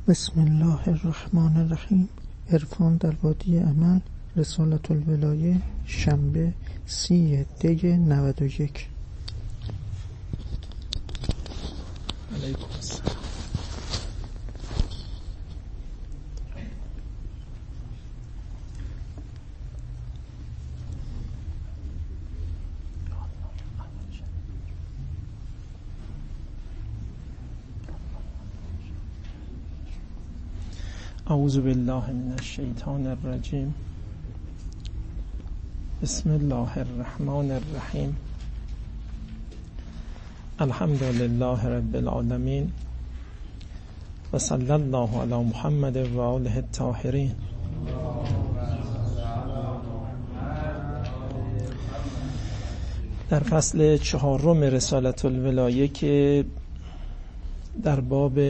بسم الله الرحمن الرحیم. عرفان در وادی عمل، رسالة الولایه، شنبه 30 دی 91. علیکم السلام. اعوذ بالله من الشیطان الرجیم. بسم الله الرحمن الرحیم. الحمد لله رب العالمین و صلی الله علی محمد و آله الطاهرین. در فصل 4 رسالة الولایه که در باب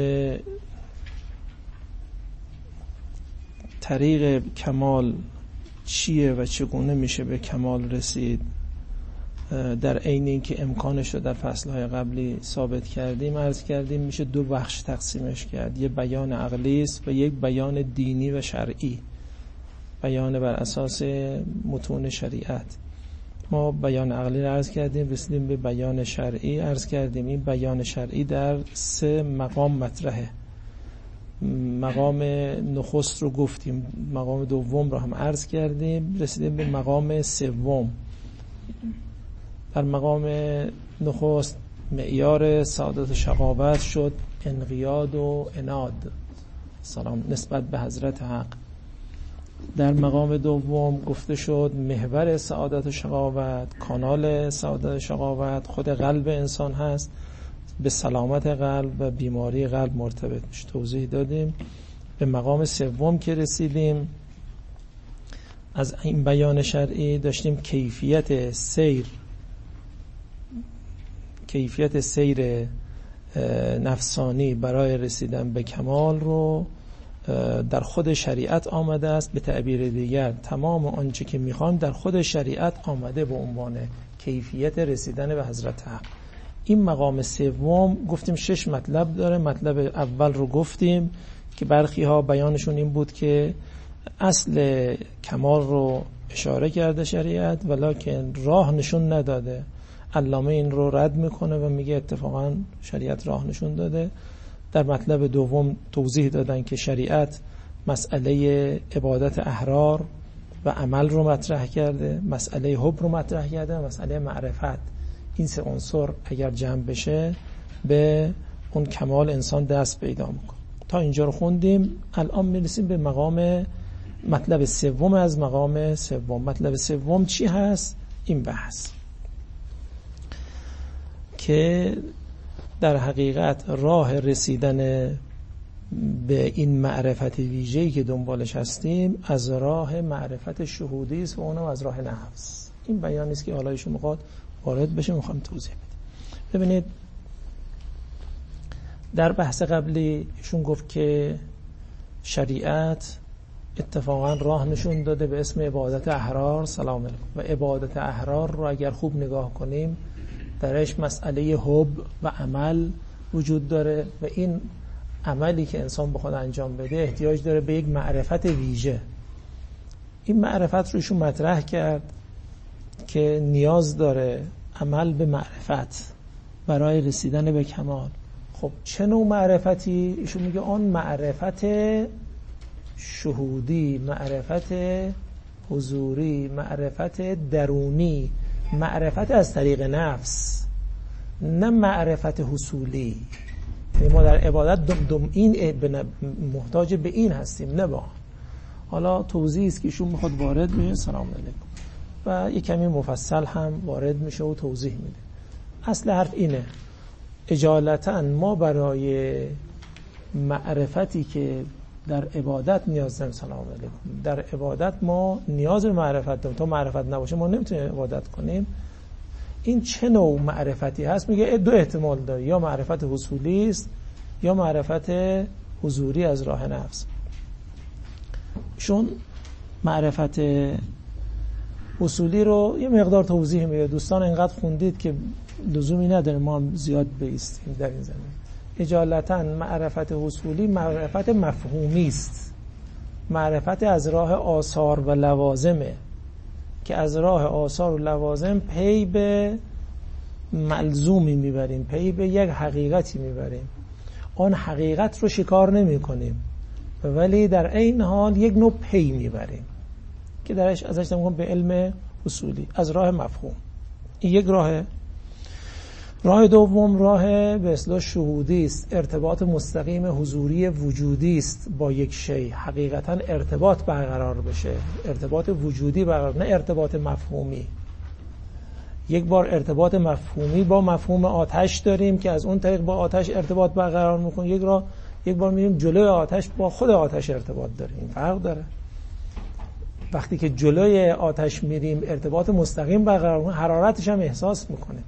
طریق کمال چیه و چگونه میشه به کمال رسید، در عین اینکه امکانش رو در فصلهای قبلی ثابت کردیم، عرض کردیم میشه 2 بخش تقسیمش کرد. یه بیان عقلی است و یک بیان دینی و شرعی، بیان بر اساس متون شریعت. ما بیان عقلی رو عرض کردیم، رسیدیم به بیان شرعی. عرض کردیم این بیان شرعی در 3 مقام مطرحه. مقام نخست رو گفتیم، مقام دوم رو هم عرض کردیم، رسیدیم به مقام سوم. در مقام نخست معیار سعادت و شقاوت شد انقیاد و عناد، سلام نسبت به حضرت حق. در مقام دوم گفته شد محور سعادت و شقاوت، کانال سعادت و شقاوت خود قلب انسان هست، به سلامت قلب و بیماری قلب مرتبط میشه. توضیح دادیم. به مقام سوم که رسیدیم از این بیان شرعی داشتیم کیفیت سیر نفسانی برای رسیدن به کمال رو در خود شریعت آمده است. به تعبیر دیگر تمام آنچه که میخوام در خود شریعت آمده به عنوان کیفیت رسیدن به حضرت حق. این مقام سوم گفتیم 6 مطلب داره. مطلب اول رو گفتیم که برخی ها بیانشون این بود که اصل کمال رو اشاره کرده شریعت، ولکن راه نشون نداده. علامه این رو رد میکنه و میگه اتفاقا شریعت راه نشون داده. در مطلب دوم توضیح دادن که شریعت مسئله عبادت احرار و عمل رو مطرح کرده، مسئله حب رو مطرح کرده، مسئله معرفت. این 3 عنصر اگر جمع بشه به اون کمال انسان دست پیدا میکنه. تا اینجا رو خوندیم. الان میرسیم به مطلب سوم از مقام سوم. مطلب سوم چی هست؟ این بحث که در حقیقت راه رسیدن به این معرفت ویژه‌ای که دنبالش هستیم از راه معرفت شهودی است و اونم از راه نفس. این بیانی است که حالا ایشون میخواد وارد بشه، میخوام توضیح بدم. ببینید در بحث قبلی ایشون گفت که شریعت اتفاقا راه نشون داده به اسم عبادت احرار، سلام علیکم. و عبادت احرار رو اگر خوب نگاه کنیم درش مسئله حب و عمل وجود داره و این عملی که انسان بخواد انجام بده احتیاج داره به یک معرفت ویژه. این معرفت رو ایشون مطرح کرد که نیاز داره عمل به معرفت برای رسیدن به کمال. خب چه نوع معرفتی؟ ایشون میگه آن معرفت شهودی، معرفت حضوری، معرفت درونی، معرفت از طریق نفس، نه معرفت حصولی. ما در عبادت این محتاج به این هستیم، نه با. حالا توضیحی است که ایشون میخواد وارد بشه، سلام علیکم، و یک کمی مفصل هم وارد میشه و توضیح میده. اصل حرف اینه، اجالتا ما برای معرفتی که در عبادت نیاز داریم، سلام علیکم، در عبادت ما نیاز به معرفت داریم. تا معرفت نباشه ما نمیتونیم عبادت کنیم. این چه نوع معرفتی هست؟ میگه 2 احتمال داره، یا معرفت حصولی است یا معرفت حضوری از راه نفس. چون معرفت اصولی رو یه مقدار توضیح میده. دوستان اینقدر خوندید که لزومی نداره ما هم زیاد بایستیم در این زمین. اجالتا معرفت حصولی معرفت مفهومی است، معرفت از راه آثار و لوازمه که از راه آثار و لوازم پی به ملزومی میبریم، پی به یک حقیقتی میبریم. آن حقیقت رو شکار نمی کنیم ولی در این حال یک نوع پی میبریم که درش ازش نمیگم به علم اصولی از راه مفهوم. این یک راهه. راه دوم راه به اصطلاح شهودی است، ارتباط مستقیم حضوری وجودی است با یک شی، حقیقتا ارتباط برقرار بشه، ارتباط وجودی برقرار، نه ارتباط مفهومی. یک بار ارتباط مفهومی با مفهوم آتش داریم که از اون طریق با آتش ارتباط برقرار میکنیم، یک بار میریم جلوی آتش با خود آتش ارتباط داریم. این فرق داره. وقتی که جلوی آتش میریم ارتباط مستقیم برقرار میکنیم، حرارتش هم احساس میکنیم.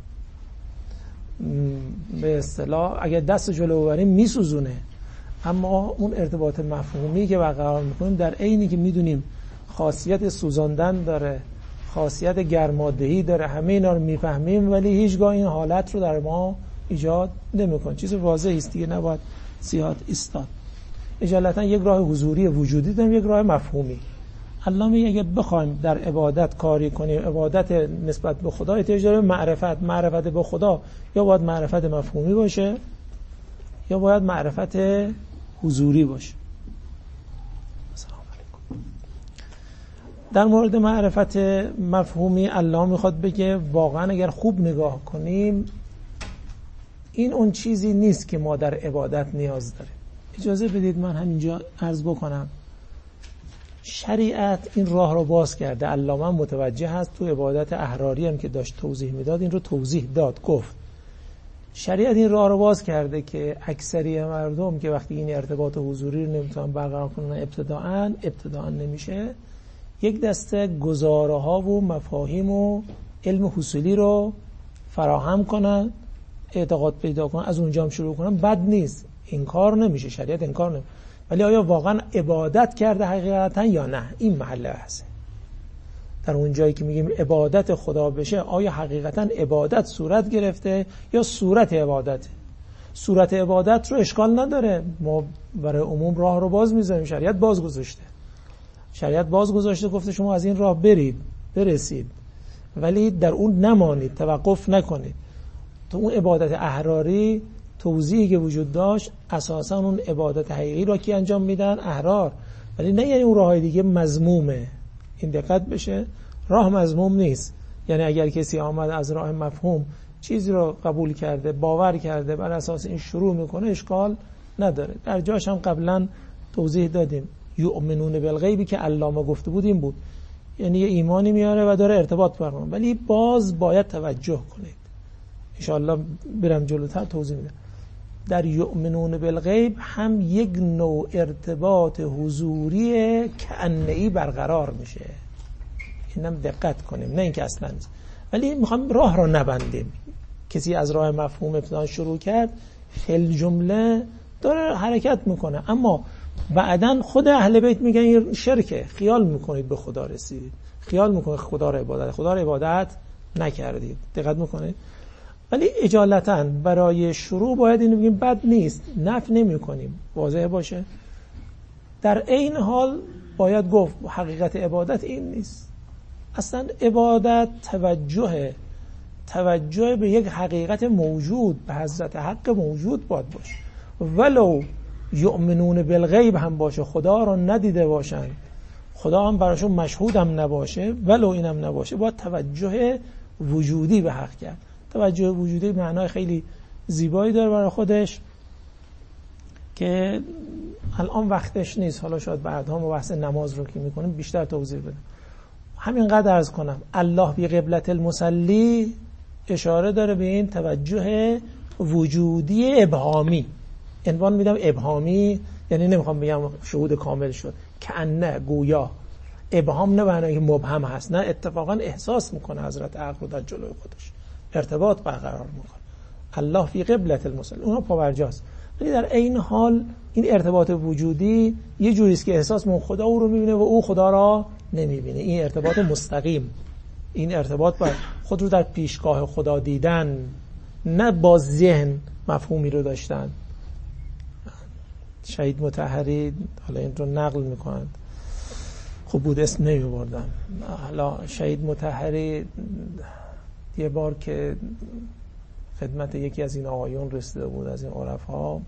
به اصطلاح اگه دست جلو ببریم میسوزونه، اما اون ارتباط مفهومی که برقرار میکنیم در عینی که میدونیم خاصیت سوزاندن داره، خاصیت گرمادهی داره، همه اینا رو میفهمیم ولی هیچگاه این حالت رو در ما ایجاد نمیکنه. چیز واضحی است دیگه، نباید زیاد ایستاد. اجالتا یک راه حضوری وجودی داریم، یک راه مفهومی. علامه اگه بخوایم در عبادت کاری کنیم، عبادت نسبت به خدا احتیاج داره معرفت به خدا یا باید معرفت مفهومی باشه یا باید معرفت حضوری باشه. سلام علیکم. در مورد معرفت مفهومی علامه میخواد بگه واقعا اگر خوب نگاه کنیم این اون چیزی نیست که ما در عبادت نیاز داریم. اجازه بدید من همینجا عرض بکنم شریعت این راه رو باز کرده. علامه متوجه هست تو عبادت احراری هم که داشت توضیح میداد این رو توضیح داد، گفت شریعت این راه رو باز کرده که اکثری مردم که وقتی این ارتباط حضوری رو نمیتونن برقرار کنن ابتداعا نمیشه، یک دسته گزاره ها و مفاهیم و علم حصولی رو فراهم کنن، اعتقاد پیدا کنن، از اونجا هم شروع کنن. بد نیست، انکار نمیشه، شریعت انکار نمیشه. ولی آیا واقعا عبادت کرده حقیقتا یا نه؟ این محل بحثه. در اون جایی که میگیم عبادت خدا بشه، آیا حقیقتا عبادت صورت گرفته یا صورت عبادت؟ صورت عبادت رو اشکال نداره، ما برای عموم راه رو باز میذاریم. شریعت باز گذاشته گفته شما از این راه برسید ولی در اون نمانید، توقف نکنید. تو اون عبادت احراری توضیحی که وجود داشت اساسا اون عبادت حقیقی رو که انجام میدن احرار، ولی نه یعنی اون راههای دیگه مذمومه. این دقت بشه، راه مذموم نیست. یعنی اگر کسی آمد از راه مفهوم چیزی رو قبول کرده، باور کرده، بر اساس این شروع میکنه، اشکال نداره. در جاش هم قبلا توضیح دادیم یؤمنون بالغیبی که علامه گفته بود این بود، یعنی یه ایمانی میاره و داره ارتباط برقرار، ولی باز باید توجه کنید. ان شاء الله برم جلوتر توضیح میدم. در یؤمنون بالغیب هم یک نوع ارتباط حضوری کأنه‌ای برقرار میشه. اینم دقت کنیم، نه اینکه اصلا نیست. ولی میخوام راه رو نبندیم. کسی از راه مفهوم ابتدا شروع کرد، فل جمله داره حرکت میکنه، اما بعدن خود اهل بیت میگن این شرکه، خیال میکنید به خدا رسیدید، خیال میکنید خدا رو عبادت نکردید. دقت میکنید. ولی اجالتا برای شروع باید اینو بگیم بد نیست، نفی نمی کنیم، واضح باشه. در این حال باید گفت حقیقت عبادت این نیست. اصلا عبادت توجه به یک حقیقت موجود، به حضرت حق موجود باید باشه. ولو یؤمنون بالغیب هم باشه، خدا رو ندیده باشن، خدا هم براشون مشهود هم نباشه، ولو اینم نباشه، باید توجه وجودی به حق کرد. توجه وجودی معنای خیلی زیبایی داره برای خودش که الان وقتش نیست. حالا شاید بعدها ما بحث نماز رو که میکنیم بیشتر توضیح بدم. همینقدر عرض کنم الله بی قبلت المصلی اشاره داره به این توجه وجودی ابهامی. عنوان میدم ابهامی، یعنی نمیخوام بگم شهود کامل شد، کأنه گویا. ابهام نه معنی که مبهم هست، نه، اتفاقا احساس میکنه حضرت عقل رو در جلوی خودش، ارتباط برقرار میکنه. الله فی قبلت المصلی، اونها پاورجاست. ولی در این حال این ارتباط وجودی یه جوری است که احساس میکنه خدا او رو میبینه و او خدا را نمیبینه. این ارتباط مستقیم، این ارتباط با خود رو در پیشگاه خدا دیدن، نه با ذهن مفهومی رو داشتن. شهید مطهری حالا این رو نقل میکنند، خوب بود اسم نمیبردم. حالا شهید مطهری یه بار که خدمت یکی از این آقایون رسیده بود از این عرفا،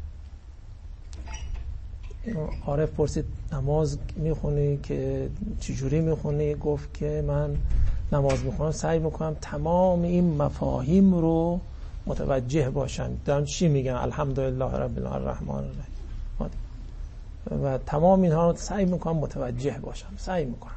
عارف پرسید نماز میخونی که چجوری میخونی؟ گفت که من نماز میخونم سعی میکنم تمام این مفاهیم رو متوجه باشم، دارم چی میگن، الحمدلله رب العالمین الرحمن الرحیم، و تمام اینها رو سعی میکنم متوجه باشم، سعی میکنم.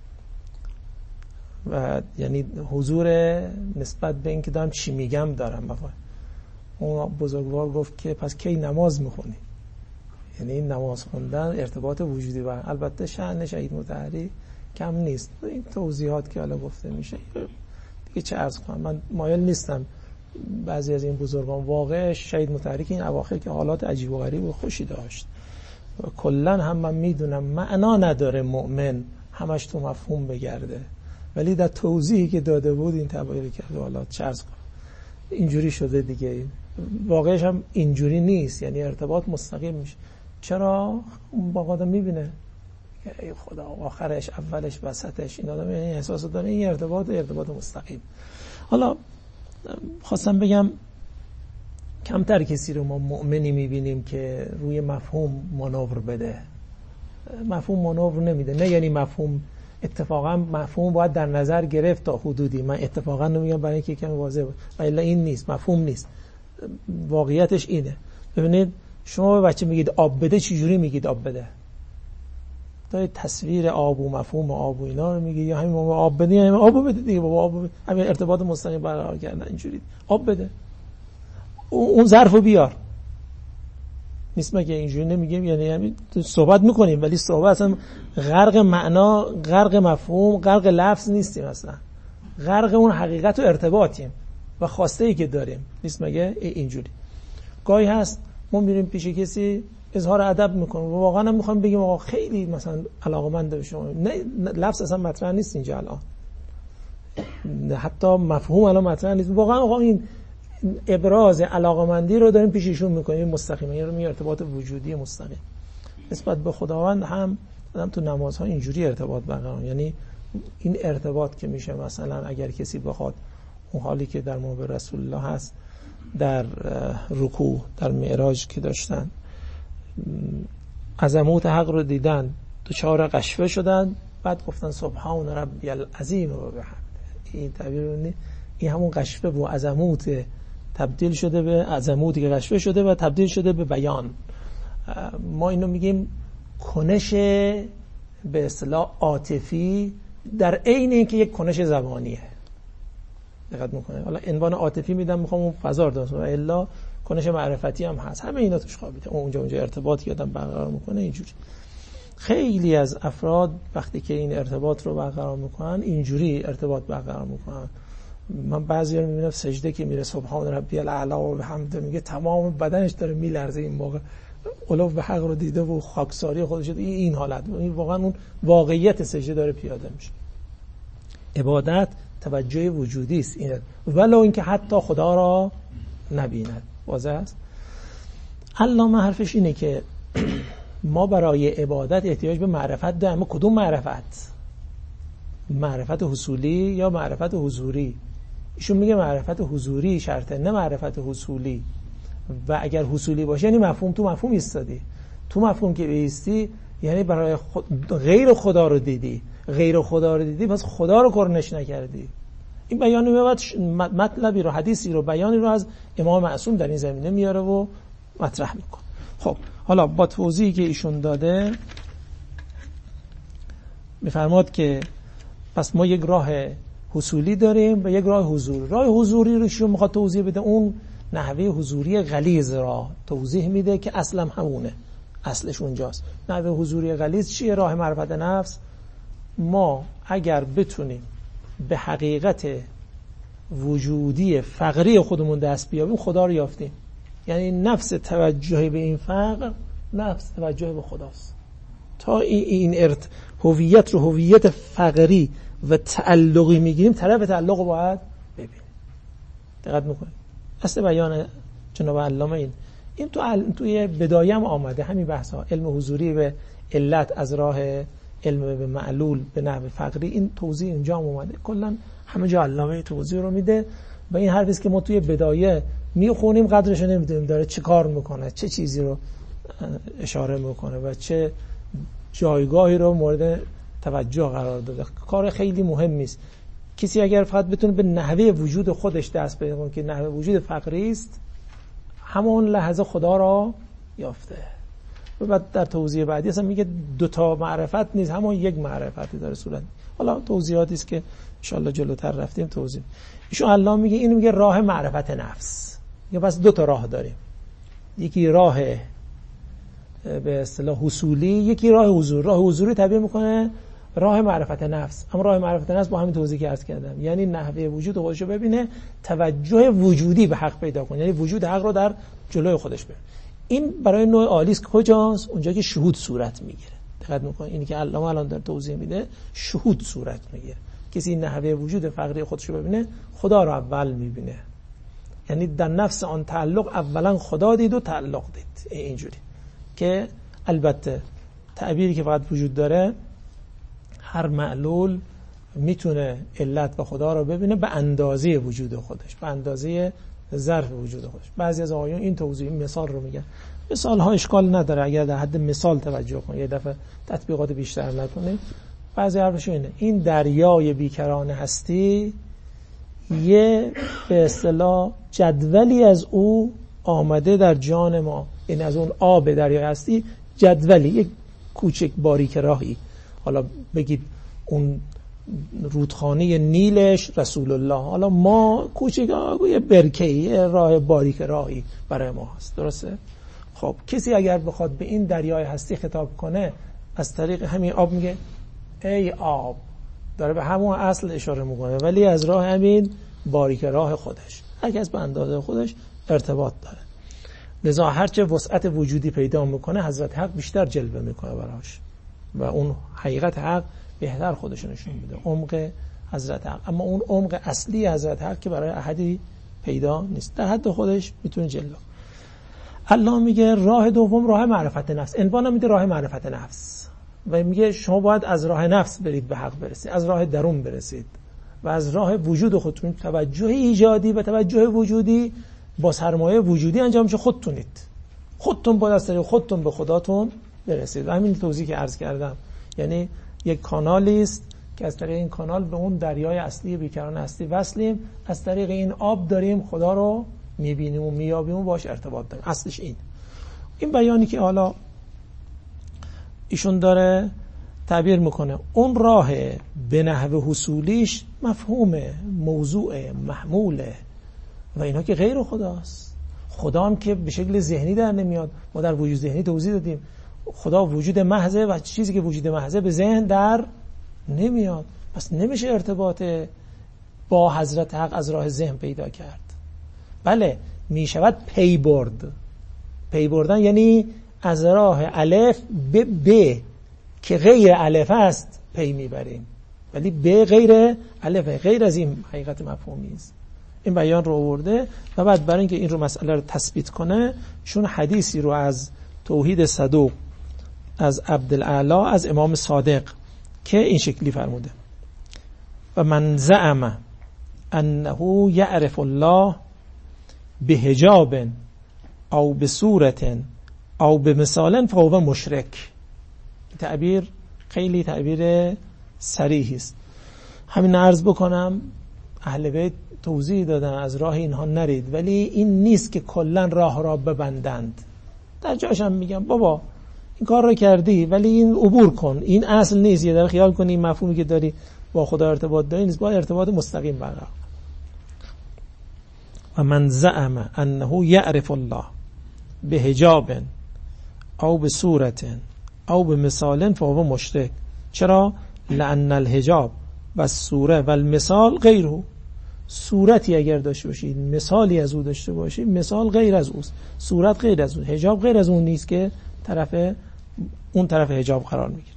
و یعنی حضور نسبت به این که دارم چی میگم دارم مفاهیم. اون بزرگوار گفت که پس کی نماز میخونی؟ یعنی این نماز خوندن ارتباط وجودی و البته شأن شهید مطهری کم نیست. این توضیحات که حالا گفته میشه دیگه چه عرض کنم، من مایل نیستم بعضی از این بزرگان واقع شهید مطهری که این اواخر که حالات عجیب و غریب و خوشی داشت، کلا هم من میدونم معنا نداره مؤمن همش تو مفهوم بگرده، ولی در توضیحی که داده بود این تعبیر کرده حالا چه عرض کنم اینجوری شده دیگه. واقعش هم اینجوری نیست، یعنی ارتباط مستقیم میشه. چرا؟ اون با آدم میبینه ای خدا آخرش اولش وسطش این آدم یعنی احساس داره این ارتباط مستقیم. حالا خواستم بگم کمتر کسی رو ما مؤمنی میبینیم که روی مفهوم مانور بده. مفهوم مانور نمیده، نه یعنی مفهوم، اتفاقا مفهوم باید در نظر گرفت تا حدودی. من اتفاقا نمیگم برای اینکه کمی واضح باشه، ولی این نیست، مفهوم نیست، واقعیتش اینه. ببینید شما به بچه میگید آب بده، چی جوری میگید آب بده؟ دارید تصویر آب و مفهوم آب و اینا رو میگید، یا همین آب بده، همین آب بده دیگه بابا، آب بده. همین ارتباط مستقیم برقرار کردن اینجوری آب بده، اون ظرفو بیار. نیست مگه اینجوری نمیگیم؟ یعنی همین صحبت میکنیم ولی صحبت اصلا غرق معنا، غرق مفهوم، غرق لفظ نیستیم، اصلا غرق اون حقیقت و ارتباطیم و خواسته ای که داریم. نیست مگه اینجوری؟ گاهی هست ما میریم پیش کسی اظهار ادب میکنیم و واقعا هم میخوام بگیم آقا خیلی مثلا علاقه‌مند به شما، نه لفظ اصلا مطرح نیست اینجا الان، حتی مفهوم الان مطرح نیست، واقعا آقا این ابراز علاقه‌مندی رو داریم پیش ایشون میکنیم مستقیما، یعنی ارتباط وجودی مستقیم نسبت به خداوند. هم تو نمازها اینجوری ارتباط برقرار، یعنی این ارتباط که میشه مثلا اگر کسی بخواد اون حالی که در مورد رسول الله هست در رکوع در معراج که داشتن عظمت حق رو دیدن، دچار غشوه شدن، بعد گفتن سبحان ربی العظیم و بحمده. این تعبیر این همون غشوه و عظمت تبدیل شده به عظمتی که غشوه شده و تبدیل شده به بیان. ما اینو میگیم کنش به اصطلاح عاطفی در عین اینکه یک کنش زبانیه. دقت میکنه. حالا عنوان عاطفی میدم میخوام اون فضا رو درست کنم، الا کنش معرفتی هم هست، همه اینا توش خوابیده. اونجا ارتباطی آدم برقرار میکنه اینجوری. خیلی از افراد وقتی که این ارتباط رو برقرار میکنن اینجوری ارتباط برقرار میکنن. من بعضی رو میبینم سجده که میره سبحان ربی الاعلی و بحمده میگه تمام بدنش داره میلرزه، این موقع علو به حق رو دیده و خاکساری خودش دیده. این حالت این واقعا اون واقعیت سجده داره پیاده میشه. عبادت توجه وجودی است، این ولو اینکه حتی خدا را نبیند. واضح است. علامه حرفش اینه که ما برای عبادت احتیاج به معرفت داریم. کدوم معرفت؟ معرفت حصولی یا معرفت حضوری؟ ایشون میگه معرفت حضوری شرطه، نه معرفت حصولی. و اگر حصولی باشه یعنی مفهوم تو مفهوم ایستادی. تو مفهوم که ایستی یعنی برای غیر خدا رو دیدی، غیر خدا رو دیدی پس خدا رو کرنش نکردی. این بیان میاد مطلبی رو، حدیثی رو، بیانی رو از امام معصوم در این زمینه میاره و مطرح میکنه. خب حالا با توضیحی که ایشون داده میفرماد که پس ما یک راه حصولی داریم و یک راه حضوری. راه حضوری رو ایشون میخواد توضیح بده، اون نحوه حضوری غلیظ را توضیح میده که اصلا همونه، اصلش اونجاست. نحوه حضوری غلیظ چیه؟ راه معرفت نفس. ما اگر بتونیم به حقیقت وجودی فقری خودمون دست بیابیم خدا رو یافتیم. یعنی نفس توجه به این فقر نفس توجه به خداست. تا این هویت رو هویت فقری و تعلقی میگیریم، طرف تعلق رو باید ببینیم. دقت میکنید. اصل بیان جناب علامه این توی بدایه هم آمده همین بحثا، علم حضوری به علت از راه علم به معلول به نحو فقری، این توضیح اینجا هم اومده. کلا همه جا علامه توضیح رو میده و این حرفی است که ما توی بدایه میخونیم قدرش رو نمیدونیم داره چه کار میکنه، چه چیزی رو اشاره میکنه و چه جایگاهی رو مورد توجه قرار داده. کار خیلی مهمی است. کسی اگر فقط بتونه به نحوه وجود خودش دست پیدا کنه که نحوه وجود فقری است، همون لحظه خدا را یافته. و بعد در توضیح بعدی اصلا میگه دوتا معرفت نیست، همون یک معرفتی داره صورت. حالا توضیحاتی است که ان شاءالله جلوتر رفتیم توضیح. ایشون الله میگه، اینو میگه راه معرفت نفس. یا بس دو تا راه داریم، یکی راه به اصطلاح حصولی، یکی راه حضور. راه حضوری تعبیر میکنه راه معرفت نفس. اما راه معرفت نفس با همین توضیحی که عرض کردم، یعنی نحوه وجود خودش رو ببینه، توجه وجودی به حق پیدا کنه، یعنی وجود حق رو در جلوی خودش ببینه. این برای نوع عالی است. کجاست؟ اونجا که شهود صورت میگیره. دقت میکنید اینی که علامه الان در توضیح میده، شهود صورت میگیره. کسی نحوه وجود فقری خودش رو ببینه، خدا رو اول میبینه، یعنی در نفس آن تعلق اولا خدا دید و تعلق دید. اینجوری که البته تعبیری که فقط وجود داره، هر معلول میتونه علت و خدا رو ببینه به اندازه وجود خودش، به اندازه ظرف وجود خودش. بعضی از آقایون این توضیح مثال رو میگن. مثال ها اشکال نداره اگر در حد مثال توجه کنید، یه دفعه تطبیقات بیشتر نکنید. بعضی حرفش اینه، این دریای بیکران هستی یه به اصطلاح جدولی از او آمده در جان ما، یعنی از اون آب دریای هستی جدولی، یک کوچک باریک راهی، حالا بگید اون رودخانه نیلش رسول الله، حالا ما کوچک یه برکه‌ای، راه باریک راهی برای ما هست. درسته؟ خب کسی اگر بخواد به این دریای هستی خطاب کنه، از طریق همین آب میگه ای آب، داره به همون اصل اشاره میکنه، ولی از راه همین باریک راه خودش. هر کس به اندازه خودش ارتباط داره. لذا هرچه وسعت وجودی پیدا میکنه، حضرت حق بیشتر جلوه میکنه براش و اون حقیقت حق بهتر خودش نشون میده، عمق حضرت حق. اما اون عمق اصلی حضرت حق که برای احدی پیدا نیست، در حد خودش میتونه جلوه. الله میگه راه دوم راه معرفت نفس. عنوان میده راه معرفت نفس و میگه شما باید از راه نفس برید به حق برسید، از راه درون برسید و از راه وجود خودتون توجه ایجادی و توجه وجودی با سرمایه وجودی انجام میشه. خودتون باید از طریق خودتون به خداتون برسید. و همین توضیحی که عرض کردم، یعنی یک کانالی است که از طریق این کانال به اون دریای اصلی بیکران هستی وصلیم، از طریق این آب داریم خدا رو میبینیم و میابیم و باش ارتباط داریم. اصلش این بیانی که حالا ایشون داره تعبیر میکنه، اون راه به نحو حصولیش مفهومه، موضوع محموله و اینا که غیر خداست. خدا هم که به شکل ذهنی در نمیاد. ما در وجود ذهنی توضیح دادیم خدا وجود محضه و چیزی که وجود محضه به ذهن در نمیاد، پس نمیشه ارتباط با حضرت حق از راه ذهن پیدا کرد. بله میشود پی بردن، یعنی از راه الف به ب که غیر الف است پی میبریم، ولی ب غیر الف، غیر از این حقیقت مفهومی است. این بیان رو آورده و بعد برای اینکه این رو مسئله رو تثبیت کنه، چون حدیثی رو از توحید صدوق از عبدالاعلی از امام صادق که این شکلی فرموده: و من زعم انه یعرف الله بحجاب او بصورت او بمثال فهو مشرک. تعبیر خیلی تعبیر صریحی است. همین عرض بکنم، اهل بیت توضیح دادن از راه اینها نرید، ولی این نیست که کلا راه را ببندند. در جاش هم میگم بابا این کار رو کردی ولی این عبور کن، این اصل نیست. یه در خیال کنی این مفهومی که داری با خدا ارتباط داری نیست، با ارتباط مستقیم برقرار. و من زعم انه یعرف الله بحجاب او بصورت او بمثال فهو مشرک. چرا؟ لأن الحجاب و الصوره و المثال غیره. صورتی اگر داشته باشید، مثالی از او داشته باشید، مثال غیر از اوست، صورت غیر از او، حجاب غیر از اون نیست که اون طرف حجاب قرار میگیره.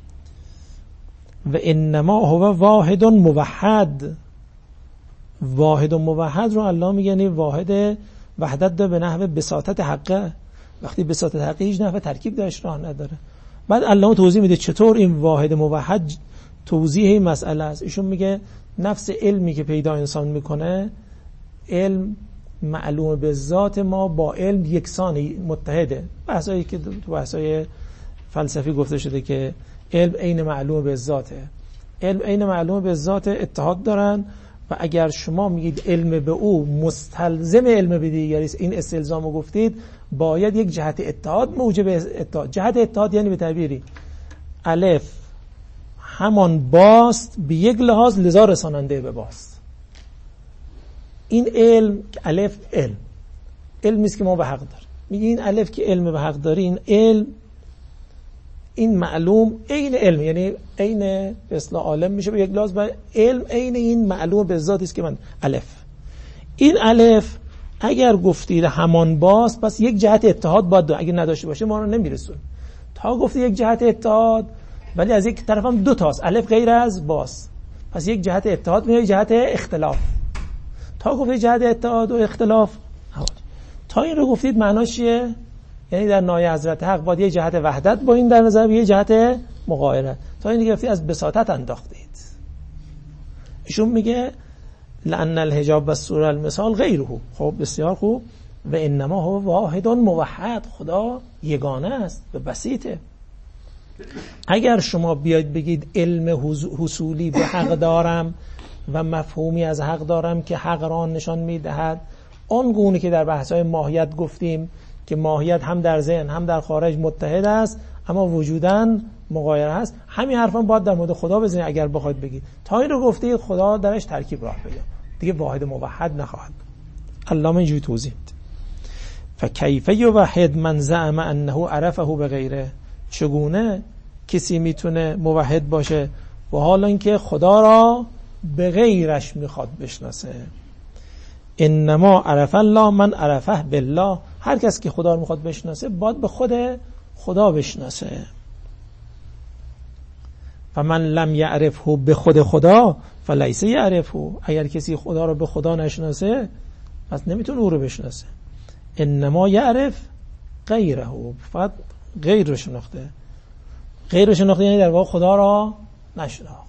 و انما هو واحد موحد. واحد و موحد رو الله میگه یعنی واحد وحدت داره به نحو بساطت حقه. وقتی بساطت حقه هیچ نحو ترکیب درش راه نداره. بعد علامه توضیح میده چطور این واحد موحد توضیح این مسئله است. ایشون میگه نفس علمی که پیدا انسان میکنه، علم معلوم به ذات ما با علم یکسانی متحده. بحثایی که تو بحثای فلسفی گفته شده که علم عین معلوم به ذاته، علم عین معلوم به ذات اتحاد دارن و اگر شما میگید علم به او مستلزم علم به دیگری است، این استلزامو گفتید، باید یک جهت اتحاد موجب اتحاد. جهت اتحاد یعنی به تعبیری الف همان باست به یک لحاظ لذا رساننده به باست. این علم الف علمی است که ما به حق داریم. میگه این الف که علم به حق داره، این علم، این معلوم عین علم، یعنی عین به اصطلاح عالم میشه به یک لحاظ، و علم عین این معلوم به ذاتی است که من الف. این الف اگر گفتید همان باست، پس یک جهت اتحاد باید داره. اگر نداشته باشه ما رو نمیرسون. تا گفتید یک جهت اتحاد، ولی از یک طرف هم دو تاست، الف غیر از باست، پس یک جهت اتحاد میشه، جهت اختلاف. تا گفتید جهت اتحاد و اختلاف، تا این رو گفتید معناش چیه؟ یعنی در نایه حضرت حق باید یه جهت وحدت با این در نظر، یه جهت مغایرت. تا این گرفتید از بساطت انداختید. ایشون میگه لأن الحجاب و صور المثال غیره. خب بسیار خوب. و انما هو واحد موحد، خدا یگانه است و بسیطه. اگر شما بیاید بگید علم حصولی به حق دارم و مفهومی از حق دارم که حق را نشان میدهد، آن گونه که در بحث‌های ماهیت گفتیم که ماهیت هم در ذهن هم در خارج متحد است اما وجوداً مغایر است، همین حرفا باید در مورد خدا بزنید. اگر بخواید بگید تا این رو گفتید، خدا درش ترکیب راه پیدا، دیگه واحد موحد نخواهد. علامه اینجوری توضیح میده فکیف یوحد من زعم انه عرفه بغیره. چگونه کسی میتونه موحد باشه و حالا اینکه خدا را به غیرش میخواد بشناسه؟ انما عرف الله من عرفه بالله. هر کس که خدا رو میخواد بشناسه باید به خود خدا بشناسه. و من لم یعرفه به خود خدا فلیس یعرفه. اگر کسی خدا رو به خدا نشناسه پس نمیتونه او رو بشناسه. انما یعرف غیره، فقط غیر رو شناخته. غیر رو شناخته یعنی در واقع خدا را نشناخت.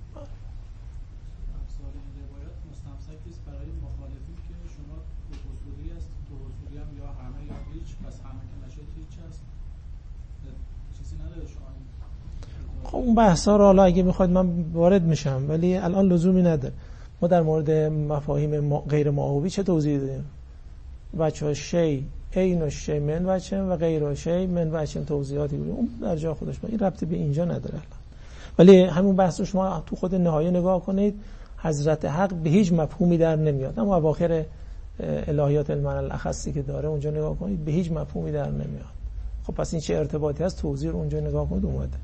اون بحثا رو حالا اگه میخواید من وارد میشم، ولی الان لزومی نداره. ما در مورد مفاهیم غیر معاوی چه توضیح دادیم؟ بچه شی عین و شی من بچه و غیر شی من بچه توضیحاتی بود، اون در جا خودش، این ربطی به اینجا نداره الان. ولی همون بحث رو شما تو خود نهایه نگاه کنید، حضرت حق به هیچ مفهومی در نمیاد. اما اواخر الهیات المعنى الاخصی که داره اونجا نگاه کنید، به هیچ مفهومی در نمیاد. خب پس این چه ارتباطی هست؟ توضیح رو اونجا نگاه کنید اومده.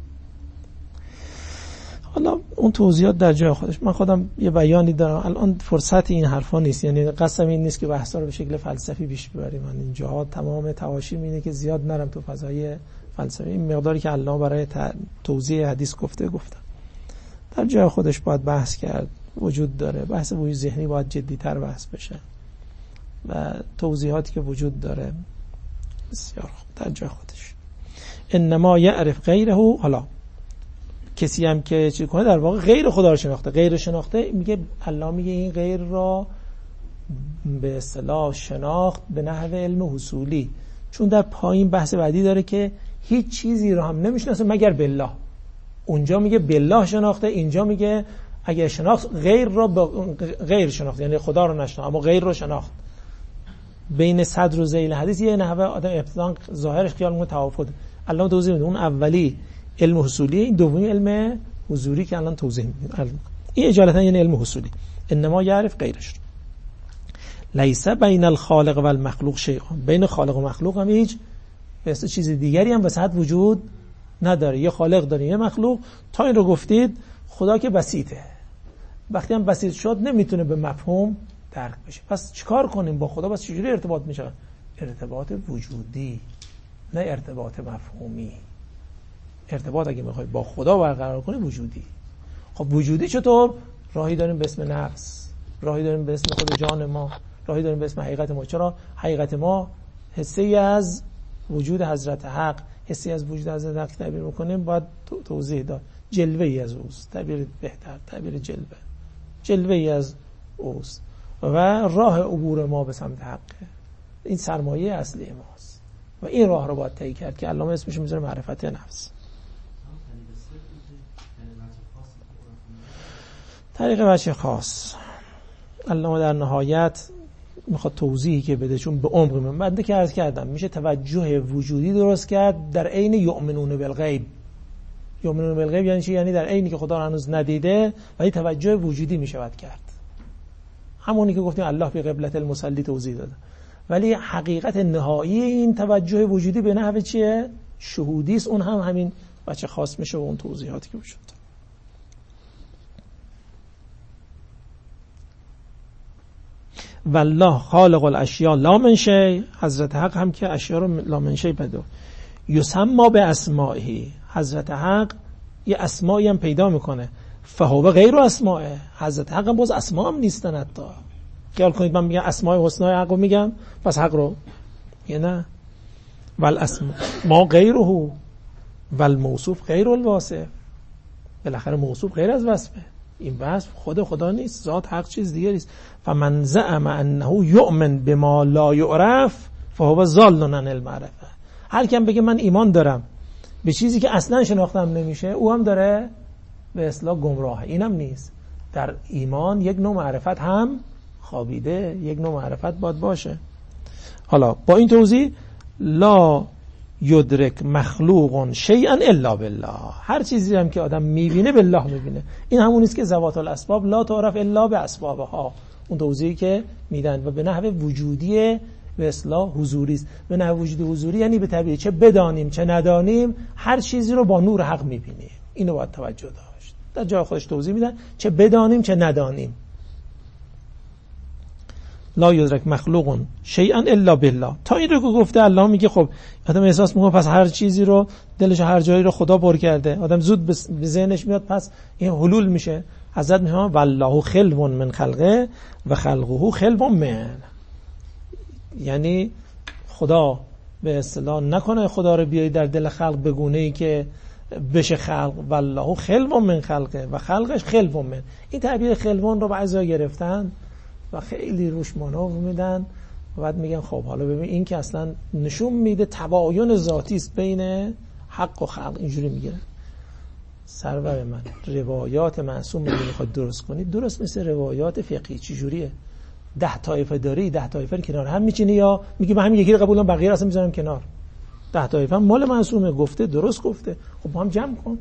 حالا اون توضیحات در جای خودش. من خودم یه بیانی دارم، الان فرصت این حرفا نیست، یعنی قصدم این نیست که بحثا رو به شکل فلسفی پیش ببریم. من اینجا تمام تواشیم اینه که زیاد نرم تو فضای فلسفی. این مقداری که الله برای توضیح حدیث گفتم در جای خودش باید بحث کرد، وجود داره. بحث وجود ذهنی باید جدی‌تر بحث بشه و توضیحاتی که وجود داره بسیار خوب در جای خودش. انما یعرف غیره. حالا کسی هم که چی کنه در واقع غیر خدا رو شناخته. غیر شناخته میگه الله میگه این غیر را به اصطلاح شناخت به نحو علم حصولی، چون در پایین بحث بعدی داره که هیچ چیزی رو هم نمیشناسه مگر بالله. اونجا میگه بالله شناخته، اینجا میگه اگر شناخت غیر را غیر شناخت، یعنی خدا رو نشناخت اما غیر رو شناخت. بین صدر و ذیل حدیث یه نحو آدم ابتداء ظاهرش خیال میکنه توافق. الله توضیح میده اون اولی علم حصولی، این دومی علم حضوری که الان توضیح میدیم. این اجالتا یعنی علم حصولی. انما یعرف غیرش. لیس بین الخالق و المخلوق شیء. بین خالق و مخلوق هم هیچ بس چیز دیگری هم وسط وجود نداره. یه خالق داره یه مخلوق. تا این رو گفتید خدا که بسیطه. وقتی هم بسیط شد نمیتونه به مفهوم درک بشه. پس چیکار کنیم با خدا؟ بس چجوری ارتباط میشه؟ ارتباط وجودی، نه ارتباط مفهومی. ارتباط اگه میخوای با خدا برقرار کنی وجودی. خب وجودی چطور؟ راهی داریم به اسم نفس، راهی داریم به اسم خود جان ما، راهی داریم به اسم حقیقت ما. چرا حقیقت ما حصه‌ای از وجود حضرت حق، حصه‌ای از وجود حضرت حق تعبیر می‌کنیم، باید توضیح داد. جلوه‌ای از اوست، تعبیر بهتر، تعبیر جلوه‌ای از اوست و راه عبور ما به سمت حقه. این سرمایه اصلی ماست و این راه رو باید طی کرد که علامه اسمش میذاره معرفت نفس. طریق وجه خاص علامه در نهایت میخواد توضیحی که بده، چون به عمق من بنده که عرض کردم میشه توجه وجودی درست کرد در عین یؤمنون بالغیب. یؤمنون بالغیب یعنی چی؟ یعنی در عینی که خدا رو هنوز ندیده ولی توجه وجودی میشود کرد. همونی که گفتیم الله فی قبلة المصلی توضیح داده. ولی حقیقت نهایی این توجه وجودی به نحو چیه؟ شهودی است. اون هم همین بچه خاص میشه و اون توضیحاتی که وجود داره. والله خالق الاشیاء لا من شیء. حضرت حق هم که اشیاء رو لا من شیء بده. یسمى به اسمائه. حضرت حق یه اسمایی هم پیدا میکنه. فهو غیر اسمائه. حضرت حق هم باز اسما هم نیستن. حتی خیال کنید من میگم اسماء حسنای حق رو میگم پس حق رو یه نه. والاسماء ما غیره والموصوف غیر الواصف. بالاخره موصوف غیر از وصفه. این وصف خود خدا نیست، ذات حق چیز دیگه نیست. فمن زعم انه یؤمن بما لا یعرف فهو ضال عن المعرفه. هر کیم بگه من ایمان دارم به چیزی که اصلا شناختم نمیشه، او هم داره به اصطلاح گمراهه. اینم نیست. در ایمان یک نوع معرفت هم خوابیده، یک نوع معرفت باید باشه. حالا با این توضیح لا یدرک مخلوق شیئا الا بالله. هر چیزی هم که آدم میبینه بالله میبینه. این همون است که ذوات الاسباب لا تعرف الا باسبابها. اون توضیحی که میدن و به نحو وجودی به اصطلاح حضوری است. به نحو وجودی حضوری یعنی به طبیعه چه بدانیم چه ندانیم هر چیزی رو با نور حق میبینیم. اینو باید توجه داشت. در جای خودش توضیح میدن چه بدانیم چه ندانیم. لا یدرک مخلوق شیئا الا بالله. تا این رو که گفته الله میگه خب آدم احساس میکنه پس هر چیزی رو دلش هر جایی رو خدا پر کرده. آدم زود به ذهنش میاد پس این حلول میشه. حضرت میفهمه والله خلو من خلقه و خلقه خلو من. یعنی خدا به اصطلاح نکنه خدا رو بیای در دل خلق به گونه‌ای که بشه خلق. والله خلو من خلقه و خلقش خلو من. این تعبیر خلوان رو بعضیا گرفتن و خیلی روش مانور میدن و بعد میگن خب حالا ببین این که اصلا نشون میده تباین ذاتی است بین حق و خلق. اینجوری میگه سرور من روایات معصوم میخواد درست کنید درست مثل روایات فقهی. چجوریه؟ 10 طایفه داری 10 طایفه رو کنار هم میچینی یا میگی من همین یکی رو قبولم بقیه رو اصلا میذارم کنار؟ 10 طایفه مال معصومه گفته درست گفته. خب با هم جمع کن.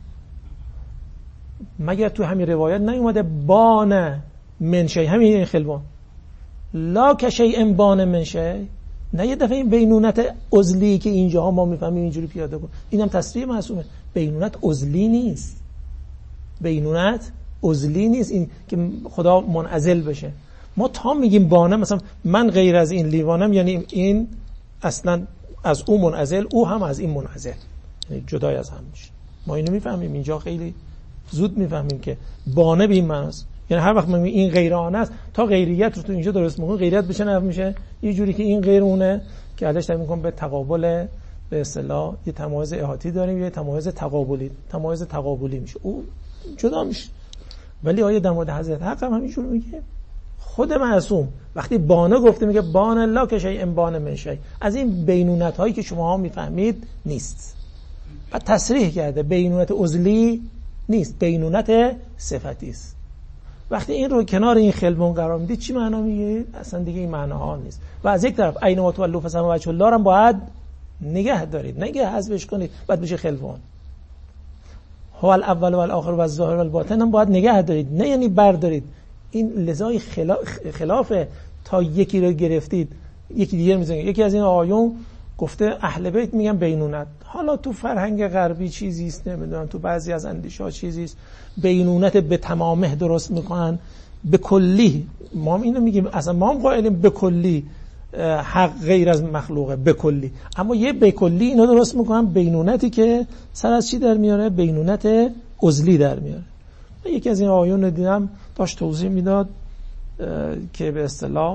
مگر تو همین روایت نیومده بانه من شیء همین خلوان لا کشیء بان من شیء؟ نه یه دفعه این بینونت عزلی که اینجاها ما میفهمیم اینجوری پیاده کن. اینم تصریح معصومه. بینونت عزلی نیست. بینونت عزلی نیست این که خدا منعزل بشه. ما تا میگیم بانه مثلا من غیر از این لیوانم یعنی این اصلا از او منعزل او هم از این منعزل یعنی جدای از هم میشه. ما اینو میفهمیم اینجا خیلی زود میفهمیم که بانه به این معناست. یعنی هر وقت میگیم این غیر آن است تا غیریت رو تو اینجا درست میکنه غیریت بشه نف میشه یه جوری که این غیر اونه که علش تعیین میکنه به تقابل به اصطلاح یه تمایز احاطی داریم یه تمایز تقابلی میشه او جدا میشه. ولی آیه در مورد حضرت حق هم همینجور میگه. خود معصوم وقتی بانه گفته میگه بان الله که شیء بان من شیء. از این بینونت هایی که شما ها میفهمید نیست. بعد تصریح کرده بینونت عزلی نیست بینونت صفتی است. وقتی این رو کنار این خلوان قرار میدید چی معنا میگه؟ اصلا دیگه این معناها نیست. و از یک طرف عین و تولوا فثم وجه الله هم باید نگه دارید نگه حذفش کنید بعد بشه خلوان. هو الاول و الاخر و الظاهر و الباطن هم باید نگه دارید نه یعنی بردارید. این لذای خلاف تا یکی رو گرفتید یکی دیگه میزنید. یکی از این آیون گفته اهل بیت میگن بینونت. حالا تو فرهنگ غربی چیزی است نمیدونم تو بعضی از اندیشه‌ها چیزی است بینونت به تمامه درست میکنن به کلی. ما اینو میگیم اصلا ما هم قائلیم به کلی حق غیر از مخلوقه به کلی. اما یه به کلی اینو درست میکنن بینونتی که سر از چی در میاره؟ بینونت عزلی در میاره. یکی از این آیون رو دیدم داشت توضیح میداد که به اصطلاح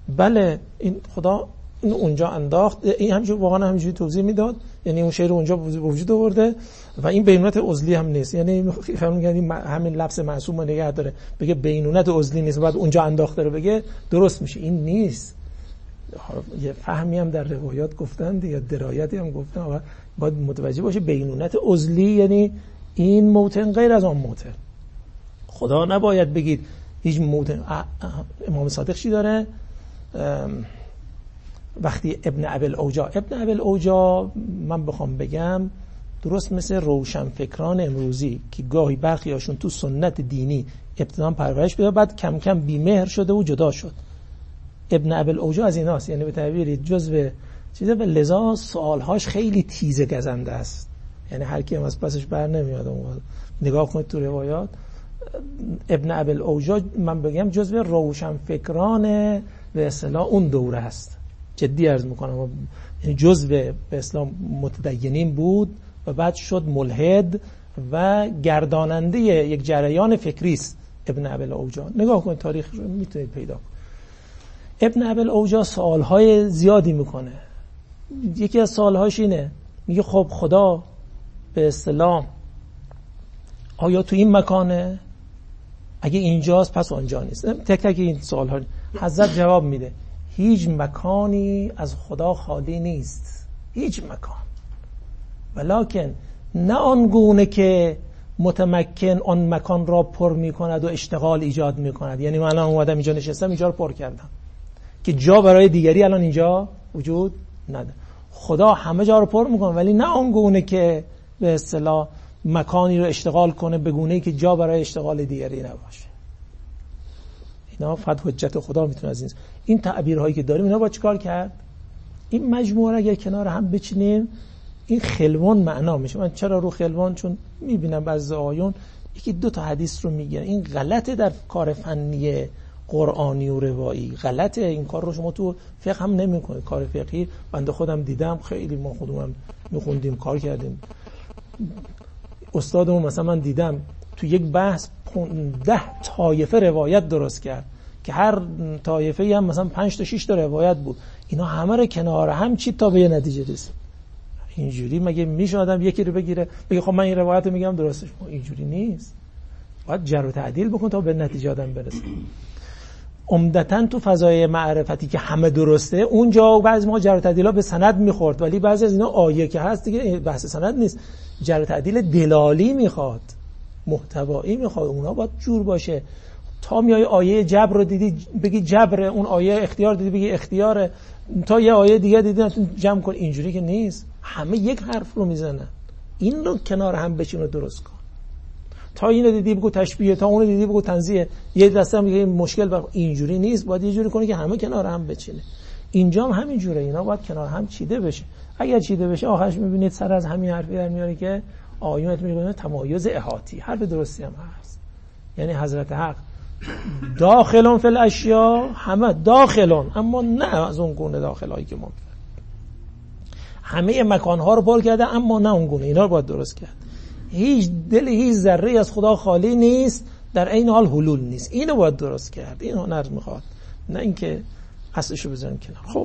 بله این خدا این اونجا انداخت، این همینجوری واقعا همینجوری توضیح میداد، یعنی اون شعر اونجا وجود آورده و این بینونت عضلی هم نیست. یعنی فهمیدین همین لفظ معصوم رو نگه داره بگه بینونت عضلی نیست بعد اونجا انداخته رو بگه درست میشه، این نیست. یه فهمی هم در روایات گفتن دیگه، درایتی هم گفتن، و باید متوجه باشه بینونت عضلی یعنی این موطن غیر از آن موطن. خدا نباید بگید هیچ موطن. امام صادق چی داره؟ وقتی ابن ابی الاوجاع من بخوام بگم درست مثل روشنفکران امروزی که گاهی برخی هاشون تو سنت دینی ابتداً پرورش پیدا بعد کم کم بی‌مهر شده و جدا شد. ابن ابی الاوجاع از ایناست، یعنی به تعبیری جزء چیزه و لذا سوالهاش خیلی تیزه گزنده است، یعنی هر کی هم از پسش بر نمیاد. نگاه کنید تو روایات ابن ابی الاوجاع من بگم جزء روشنفکران به اصطلاح اون دوره است، جدی عرض میکنم، یعنی جزء به اسلام متدینین بود و بعد شد ملحد و گرداننده یک جریان فکری است. ابن ابی الاوجاع نگاه کنید تاریخ رو میتونید پیدا کنید. ابن ابی الاوجاع سوالهای زیادی میکنه. یکی از سوالهاش اینه، میگه خب خدا به اصطلاح آیا تو این مکانه؟ اگه اینجاست پس اونجا نیست. تک تک این سوالها حضرت جواب میده هیچ مکانی از خدا خالی نیست، هیچ مکان، ولکن نه آنگونه که متمکن آن مکان را پر میکند و اشتغال ایجاد میکند. یعنی من الان اومدم اینجا نشستم اینجا رو پر کردم که جا برای دیگری الان اینجا وجود نداره. خدا همه جا رو پر میکنه ولی نه آنگونه که به اصطلاح مکانی رو اشتغال کنه به گونه‌ای که جا برای اشتغال دیگری نباشه. اینا فقط حجت خدا میتونه از این تعبیرهایی که داریم اینا با چیکار کرد؟ این مجموعه اگر کنار هم بچینیم این خلوان معنا میشه. من چرا رو خلوان؟ چون میبینم بعضی آیون یکی دو تا حدیث رو میگن، این غلطه در کار فنی قرآنی و روایی، غلطه. این کار رو شما تو فقه هم نمیکنید. کار فقهی بنده خودم دیدم، خیلی ما خودمون میخوندیم کار کردیم. استادمون مثلا من دیدم تو یک بحث 10 طایفه روایت درست کرد که هر طایفه هم مثلا 5 تا 6 تا روایت بود. اینا همه رو کنار هم چید تا به یه نتیجه رسید. اینجوری مگه میشه آدم یکی رو بگیره بگه خب من این روایت رو میگم درستش؟ اینجوری نیست. باید جر و تعدیل بکن تا به نتیجه آدم برسه. عمدتاً تو فضای معرفتی که همه درسته اونجا بعضی موقع جر و تعدیلا به سند میخورد، ولی بعضی از اینا آیه که هست دیگه بحث سند نیست، جر و تعدیل دلالی میخواد، محتوایی میخواد. اونا باید جور باشه. تا میای آیه جبر رو دیدی بگی جبر، اون آیه اختیار دیدی بگی اختیاره، تا یه آیه دیگه دیدی جمع کن. اینجوری که نیست، همه یک حرف رو میزنن. این رو کنار هم بچین و درست کن. تا اینو دیدی بگو تشبیه، تا اونو دیدی بگو تنزیه، یه دسته هم میگه مشکل اینجوری نیست. باید یه جوری کنی که همه کنار هم بچینه. اینجا هم همین جوره، اینا باید کنار هم چیده بشه. اگر چیده بشه آخرش میبینید سر از همین حرفی در میاره که آیات میگه تمایز احاطی. حرف درستی هم هست، یعنی حضرت حق داخلون فی الاشیاء، همه داخلون، اما نه از اون گونه داخلایی که ما همه مکانها رو پر کرده اما نه اون گونه. اینا رو باید درست کرد. هیچ هیچ ذره از خدا خالی نیست، در این حال حلول نیست. اینو باید درست کرد. این هنر میخواد، نه اینکه اصلشو بذاریم کنار. خب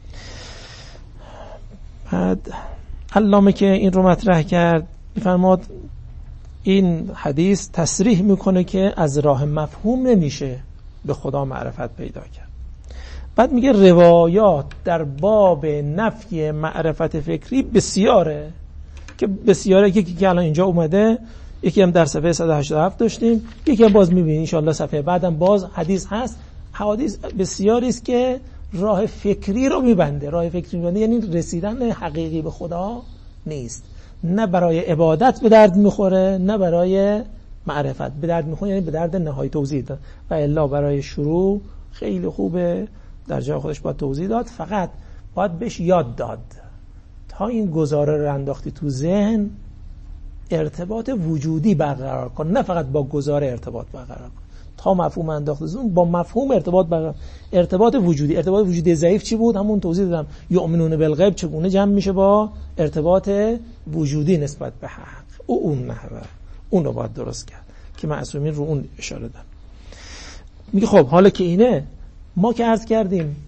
بعد علامه که این رو مطرح کرد میفرماد این حدیث تصریح میکنه که از راه مفهوم نمیشه به خدا معرفت پیدا کرد. بعد میگه روایات در باب نفی معرفت فکری بسیاره، که بسیاره که الان اینجا اومده، یکی هم در صفحه 187 داشتیم، یکی هم باز میبینید ان شاء الله صفحه بعدم باز حدیث هست. حدیث بسیاری است که راه فکری رو میبنده. راه فکری میبنده یعنی رسیدن حقیقی به خدا نیست، نه برای عبادت به درد میخوره نه برای معرفت به درد میخوره، یعنی به درد نهایی توضیح داد. و الا برای شروع خیلی خوبه، در جای خودش باید توضیح داد، فقط باید بهش یاد داد تا این گزاره رو انداختی تو ذهن ارتباط وجودی برقرار کن، نه فقط با گزاره ارتباط برقرار کن. تا مفهوم انداختی زون با مفهوم ارتباط برقرار. ارتباط وجودی ضعیف چی بود؟ همون توضیح دادم. یؤمنون بالغیب چگونه جمع میشه با ارتباط وجودی نسبت به حق. اون نحوه اون رو باید درست کرد که معصومین رو اون اشاره دادن. میگه خب حالا که اینه، ما که عرض کردیم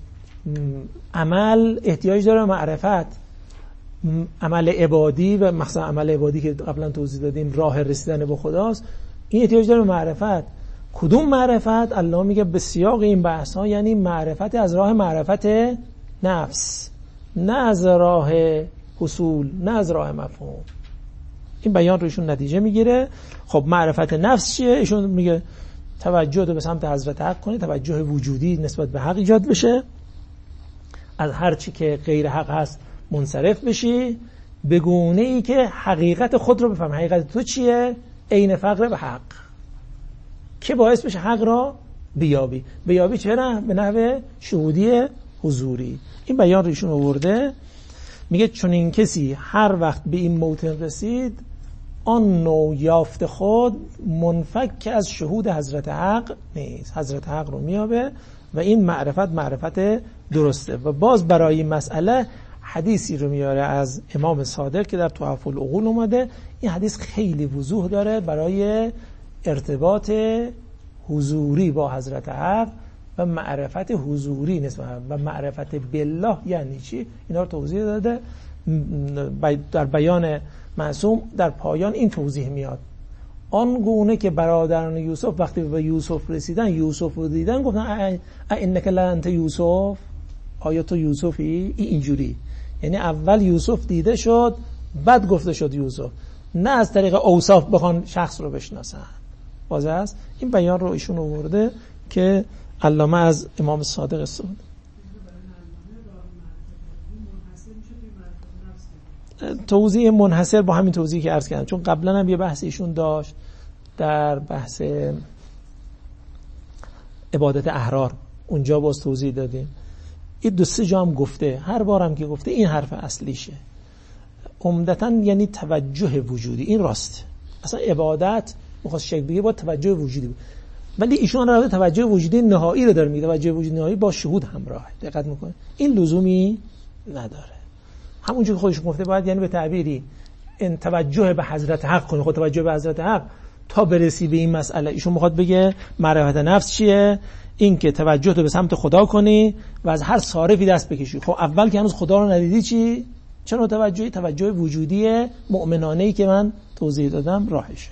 عمل احتیاج داره معرفت، عمل عبادی و مثلا عمل عبادی که قبلا توضیح دادیم راه رسیدن به خداست، این احتیاج داره معرفت. کدوم معرفت؟ الله میگه به سیاق این بحث ها یعنی معرفت از راه معرفت نفس، نه از راه حصول، نه از راه مفهوم. این بیان روشون نتیجه میگیره. خب معرفت نفس چیه؟ ایشون میگه توجه رو به سمت حضرت حق کنی، توجه وجودی نسبت به حق ایجاد بشه، از هر چی که غیر حق هست منصرف بشی، به گونه ای که حقیقت خود رو بفهم. حقیقت تو چیه؟ عین فقر به حق که باعث بشه حق را بیابی. چرا؟ به نحو شهودی حضوری. این بیان رو ایشون آورده، میگه چون این کسی هر وقت به این موطن رسید، آن نوع یافت خود منفک از شهود حضرت حق نیست، حضرت حق رو میابه و این معرفت درسته. و باز برای این مسئله حدیثی رو میاره از امام صادق که در تحف العقول اومده. این حدیث خیلی وضوح داره برای ارتباط حضوری با حضرت حق و معرفت حضوری نسبت و معرفت بالله یعنی چی، اینا رو توضیح داده در بیان معصوم. در پایان این توضیح میاد، آن گونه که برادران یوسف وقتی به یوسف رسیدن، یوسف رو دیدن، گفتن انک لانت یوسف، آیا تو یوسفی؟ اینجوری یعنی اول یوسف دیده شد بعد گفته شد یوسف، نه از طریق اوصاف بخوان شخص رو بشناسن. واضح است. این بیان رو ایشون آورده که علامه از امام صادق استفاده. توضیح منحصر با همین توضیحی که عرض کردم، چون قبلا هم یه بحث ایشون داشت در بحث عبادت احرار، اونجا باز توضیح دادیم. این 2-3 جا هم گفته، هر بارم که گفته این حرف اصلیشه. عمدتاً یعنی توجه وجودی. این راست، اصلا عبادت میخواست شکل بگیره با توجه وجودی بود، ولی ایشون را توجه وجودی نهایی رو داره میگه. توجه وجودی نهایی با شهود همراهه. دقت میکنه این لزومی نداره. همونجوری که خودش گفته باید یعنی به تعبیری این توجه به حضرت حق کنه. خود توجه به حضرت حق تا برسی به این مسئله. ایشون میخواد بگه معرفت نفس چیه؟ این که توجه تو به سمت خدا کنی و از هر صارفی دست بکشی. خب اول که هنوز خدا رو ندیدی چی؟ چرا توجه وجودی مؤمنانه‌ای که من توضیح دادم راهشه.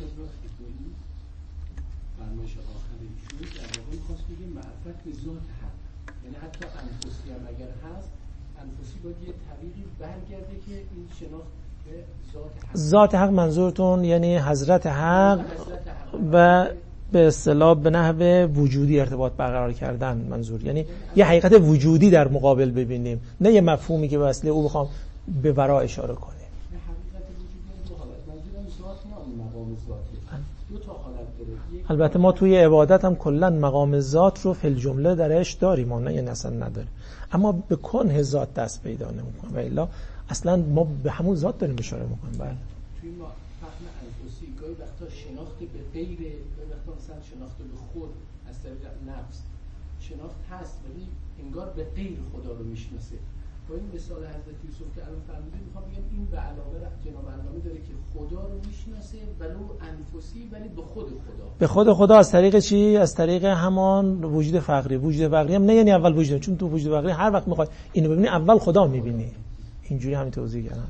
یعنی حتی انفسی هم اگر هست، انفسی باید یه طریقی برگرده که این شناخت به ذات حق منظورتون یعنی حضرت حق و به اصطلاح به نحو وجودی ارتباط برقرار کردن منظور، یعنی یه حقیقت وجودی در مقابل ببینیم، نه یه مفهومی که واسه او بخوام به ورا اشاره کنیم. حقیقت وجودی دو حالت، منظورم ذات نه مقام ذاتی، دو تا حالت داره. البته ما توی عبادت هم کلا مقام ذات رو فی الجمله درش داریم، نه یعنی اصلا نداریم، اما به کنه ذات دست پیدا نمی‌کنه و الا اصلا ما به همون ذات داریم اشاره می‌کنیم. بله توی ما فهم انفسی گاهی وقتا شناخت به غیر، گاهی وقتا مثلا شناخت به خود از طریق نفس شناخت هست ولی انگار به غیر خدا رو میشناسه. با این مثال حضرت یوسف که الان فرمودید میخوام بگم این به علاوه جناب علامه داره که خدا رو میشناسه ولو انفسی، ولی به خود خدا. به خود خدا از طریق چی؟ از طریق همان وجود فقری. وجود فقری هم نه یعنی اول وجود، چون تو وجود فقری هر وقت میخوای اینو ببینی اول خدا میبینی. اینجوری همین توضیح کردم.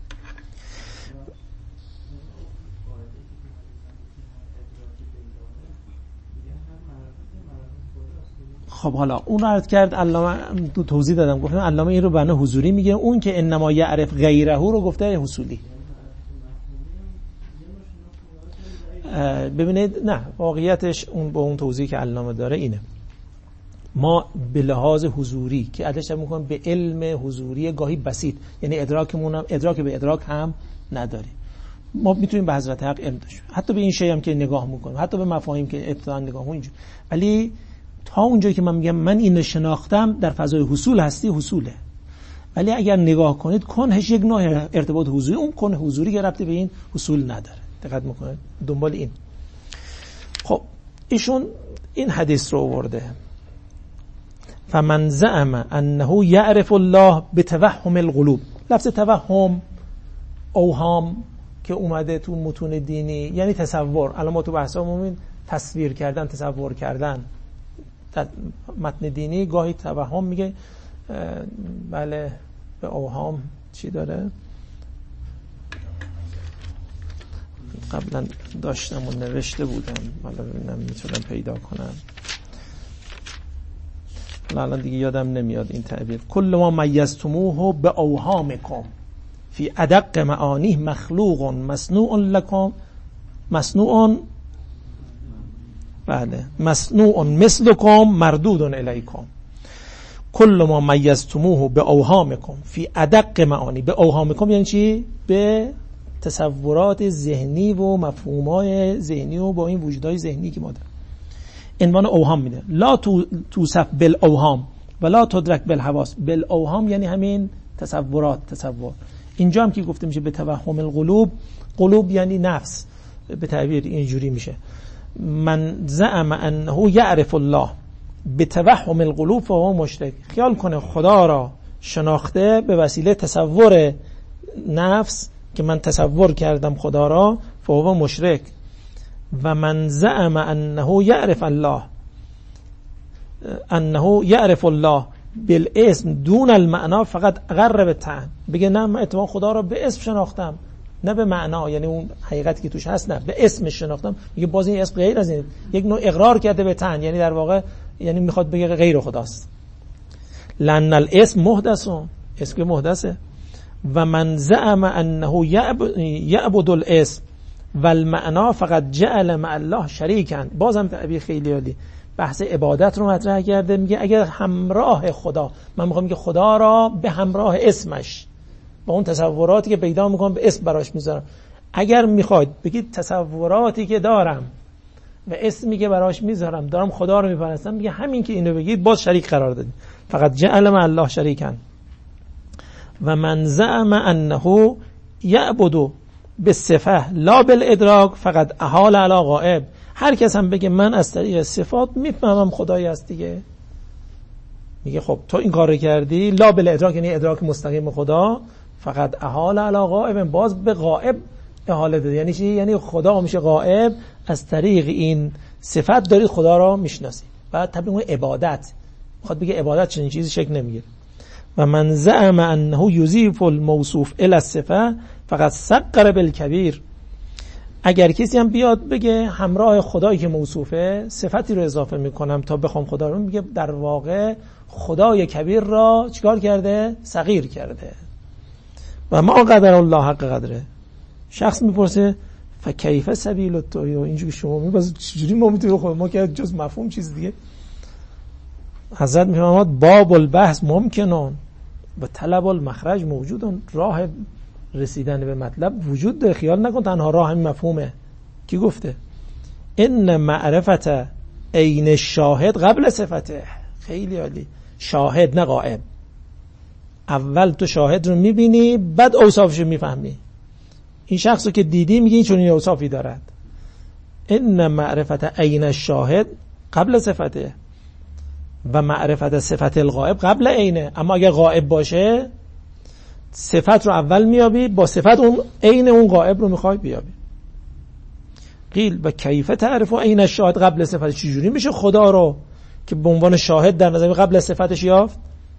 خب حالا اون رو عرض کرد علامه، تو توضیح دادم گفتم علامه این رو بنا حضوری میگه، اون که انما یعرف غیره رو گفته حصولی. ببینید نه واقعیتش اون با اون توضیحی که علامه داره اینه، ما به لحاظ حضوری که ادش میکنیم به علم حضوری گاهی بسیط، یعنی ادراکمون هم ادراک به ادراک هم نداریم، ما میتونیم به حضرت حق علم داشتیم، حتی به این شی هم که نگاه میکنیم، حتی به مفاهیم که ابتداء نگاه کنیم، ولی تا اونجایی که من میگم من اینو شناختم در فضای حصول هستی حصوله. ولی اگر نگاه کنید کنهش یک نوع ارتباط حضوری، اون کنه حضوری که ربطی به این حصول نداره. دقت میکنید دنبال این. خب ایشون این حدیث رو آورده، فمن زعم انه یعرف الله بتوهم القلوب. لفظ توهم اوهام که اومده تو متون دینی یعنی تصور. الان ما تو بحثامون تصویر کردن، تصور کردن، در متن دینی گاهی توهم میگه بله به اوهام چی داره؟ قبلا داشتم و نوشته بودم، حالا ببینم میتونم پیدا کنم. الان دیگه یادم نمیاد این تعبیر. کل ما میزتموه به اوهامکم فی ادق معانیه مخلوق مصنوع لکم مصنوع بله مصنوع مثلکم مردود الیکم. کل ما میزتموه به اوهامکم فی ادق معانی. به اوهامکم یعنی چی؟ به تصورات ذهنی و مفهومای ذهنی و با این وجودهای ذهنی که ما داریم عنوان اوهام میده. لا توصف بالاوهام ولا تدرک بالحواس. بالاوهام یعنی همین تصورات، تصور. اینجا هم که گفته میشه به توهم القلوب، قلوب یعنی نفس، به تعبیر اینجوری میشه من زعم انه یعرف الله به توهم القلوب فهو مشرک. خیال کنه خدا را شناخته به وسیله تصور نفس که من تصور کردم خدا را، فهو مشرک. و من زعم انه یعرف الله بالاسم دون المعنا فقط اقر بالطعن. بگه نه من اتفاقا خدا را به اسم شناختم نه به معنا، یعنی اون حقیقتی که توش هست، نه به اسمش شناختم. میگه باز این اسم غیر از این، یک نوع اقرار کرده به طعن، یعنی در واقع یعنی میخواد بگه غیر خداست. لأن الاسم محدث، اسم محدثه. و من زعم انه یعبد الاسم والمعنا فقط جعل مع الله شریکا. بازم تعبیر خیلی عالی، بحث عبادت رو مطرح کرده. میگه اگر همراه خدا، من میخوام که خدا را به همراه اسمش با اون تصوراتی که پیدا میکنم به اسم براش میذارم. اگر میخواید بگید تصوراتی که دارم و اسمی که براش میذارم دارم خدا رو میپرستم، میگه همین که اینو بگید باز شریک قرار دادید. فقط جعل مع الله شریکا. و من زعم انه یعبد بالصفه لا بالادراک فقط احال علی غائب. هر کس هم بگه من از طریق صفات میفهمم خدایی هست دیگه، میگه خب تو این کار کردی. لا بالادراک یعنی ادراک مستقیم خدا، فقط احال علی غائب، باز به غائب احاله داده. یعنی چی؟ یعنی خدا میشه غائب، از طریق این صفت دارید خدا را میشناسید. بعد طبیعی عبادت میخواد بگه عبادت چنین چیزی شکل نمیگیره. و من زعم انه یضیف الموصوف الی الصفه فقط صغر بالکبیر. اگر کسی هم بیاد بگه همراه خدایی که موصوفه صفتی رو اضافه میکنم تا بخوام خدا رو، میگه در واقع خدای کبیر را چیکار کرده؟ صغیر کرده. و ما قدر الله حق قدره. شخص میپرسه فکیف سبیل التوحید، اینجوری شما میگید چجوری ما میتونیم خود ما که جز مفهوم چیز دیگه. حضرت میفرماد باب البحث ممکنون و طلب المخرج موجودون. راه رسیدن به مطلب وجود داره، خیال نکن تنها راه همین مفهومه. کی گفته؟ ان معرفت عین الشاهد قبل صفته. خیلی عالی. شاهد نه غائب. اول تو شاهد رو میبینی بعد اوصافش رو میفهمی. این شخصو که دیدی میگی این چنین اوصافی دارد. ان معرفت عین الشاهد قبل صفته و معرفت صفت الغائب قبل عینه. اما اگر غائب باشه صفت رو اول میابی، با صفت اون عین اون غائب رو میخوای بیابی. قیل و کیف تعرف عین الشاهد قبل صفت. چجوری میشه خدا رو که به عنوان شاهد در نظر قبل صفتش یافت؟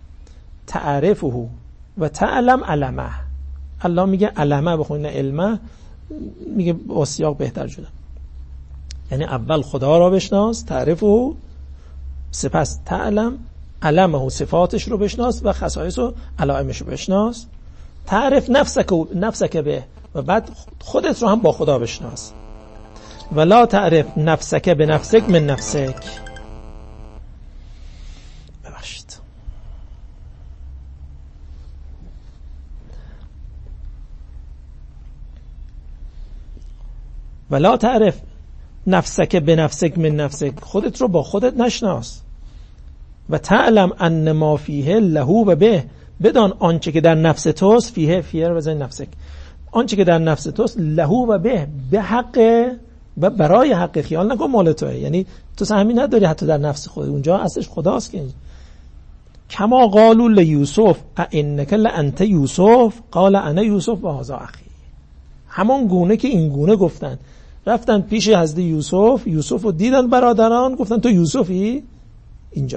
تعرفه و تعلم علمه. الله میگه علمه بخونین علمه، میگه با سیاق بهتر شده. یعنی اول خدا را بشناس، تعرفه، سپس تعلم علمه، صفاتش رو بشناس و خصایص و علائمش رو بشناس. تعرف نفسک به، و بعد خودت رو هم با خدا بشناس. ولا تعرف نفسک به نفسک من نفسک. ببخشید. ولا تعرف نفسک به نفسک من نفسک، خودت رو با خودت نشناس. و تعلم ان ما فیه له و به، بدان آنچه که در نفس توست، فیه رو بزن نفسک، آنچه که در نفس توست له و به حق و برای حق. خیال نکن مال توه، یعنی تو سهمی نداری حتی در نفس خود، اونجا اصلش خداست. که کما قالوا لیوسف انک لانت یوسف قال انا یوسف و هذا اخی. همان گونه که این گونه گفتن، رفتن پیش حضرت یوسف رو دیدن برادران، گفتن تو یوسفی؟ اینجا